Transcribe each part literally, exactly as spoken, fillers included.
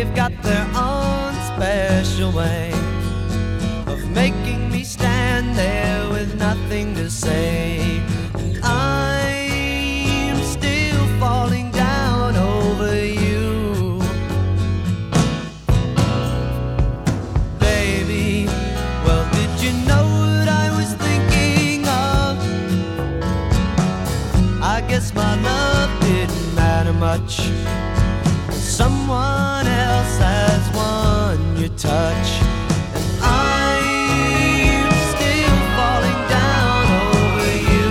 They've got their own special way of making me stand there with nothing to say. And I'm still falling down over you, baby. Well, did you know what I was thinking of? I guess my love didn't matter much. Someone else has won your touch, and I'm still falling down over you.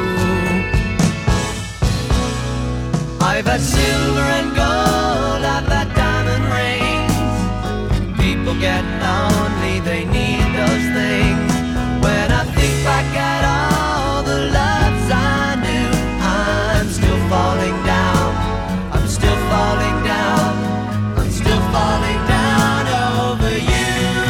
I've had silver and gold, I've had diamond rings. People get lonely, they need those things. When I think back at all the loves I knew, I'm still falling down, I'm still falling down, I'm still falling down over you.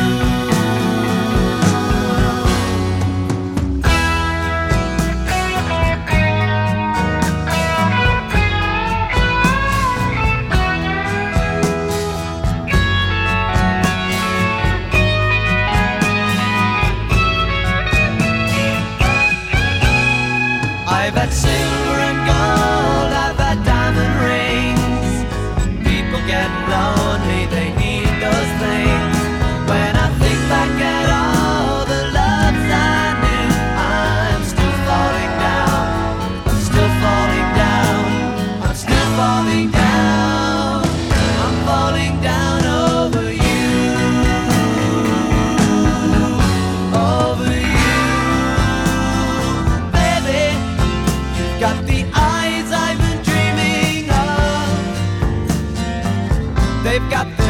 I've had silver and gold, I've had diamond rings. People get lonely, they need those things. When I think back at all the loves I knew, I'm still falling down, I'm still falling down, I'm still falling down, I'm falling down over you, over you, baby. You've got the eyes I've been dreaming of, they've got the